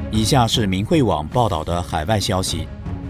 以下是明慧网报道的海外消息，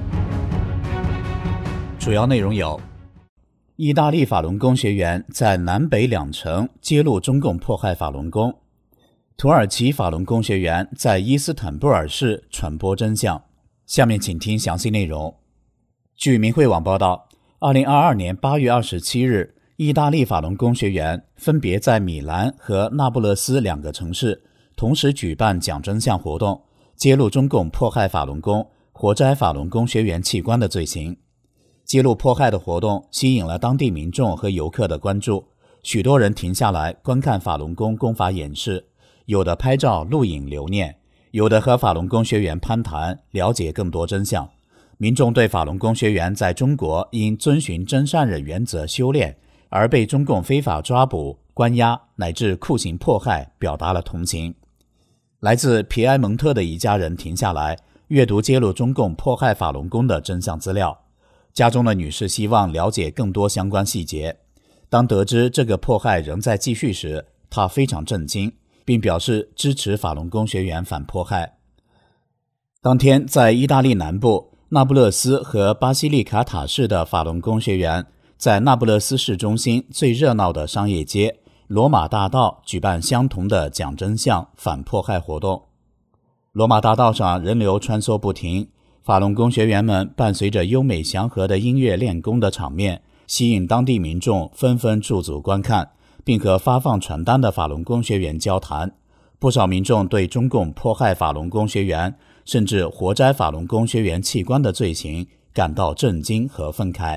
主要内容有：意大利法轮功学员在南北两城揭露中共迫害法轮功；土耳其法轮功学员在伊斯坦布尔市传播真相。下面请听详细内容。据明慧网报道，2022年8月27日，意大利法轮功学员分别在米兰和那不勒斯两个城市同时举办讲真相活动，揭露中共迫害法轮功、活摘法轮功学员器官的罪行。揭露迫害的活动吸引了当地民众和游客的关注，许多人停下来观看法轮功功法演示，有的拍照录影留念，有的和法轮功学员攀谈，了解更多真相。民众对法轮功学员在中国因遵循真善忍原则修炼而被中共非法抓捕、关押乃至酷刑迫害表达了同情。来自皮埃蒙特的一家人停下来阅读揭露中共迫害法轮功的真相资料，家中的女士希望了解更多相关细节。当得知这个迫害仍在继续时，她非常震惊，并表示支持法轮功学员反迫害。当天，在意大利南部那不勒斯和巴西利卡塔市的法轮功学员在那不勒斯市中心最热闹的商业街罗马大道举办相同的讲真相反迫害活动。罗马大道上人流穿梭不停，法轮功学员们伴随着优美祥和的音乐练功的场面，吸引当地民众纷纷驻足观看，并和发放传单的法轮功学员交谈。不少民众对中共迫害法轮功学员甚至活摘法轮功学员器官的罪行感到震惊和愤慨。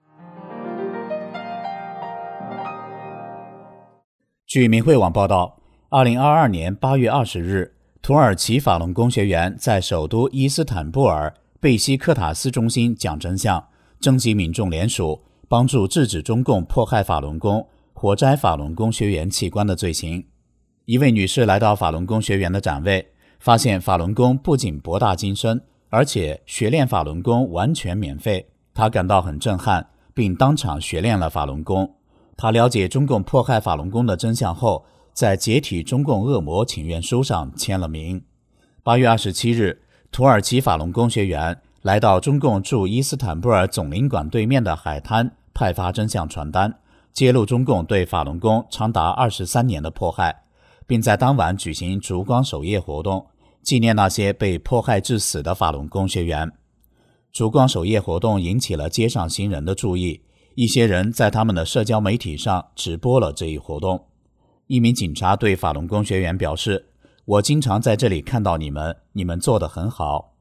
据明慧网报道，2022年8月20日，土耳其法轮功学员在首都伊斯坦布尔贝西克塔斯中心讲真相，征集民众联署，帮助制止中共迫害法轮功、活摘法轮功学员器官的罪行。一位女士来到法轮功学员的展位，发现法轮功不仅博大精深，而且学练法轮功完全免费。她感到很震撼，并当场学练了法轮功。她了解中共迫害法轮功的真相后，在解体中共恶魔请愿书上签了名。8月27日，土耳其法轮功学员来到中共驻伊斯坦布尔总领馆对面的海滩派发真相传单，揭露中共对法轮功长达23年的迫害，并在当晚举行烛光守夜活动，纪念那些被迫害致死的法轮功学员。烛光守夜活动引起了街上行人的注意，一些人在他们的社交媒体上直播了这一活动。一名警察对法轮功学员表示：“我经常在这里看到你们，你们做得很好。”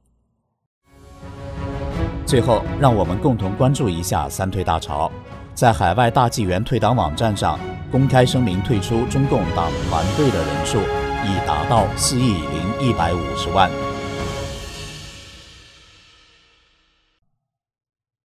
最后，让我们共同关注一下三退大潮。在海外大纪元退党网站上公开声明退出中共党团队的人数已达到4.150亿。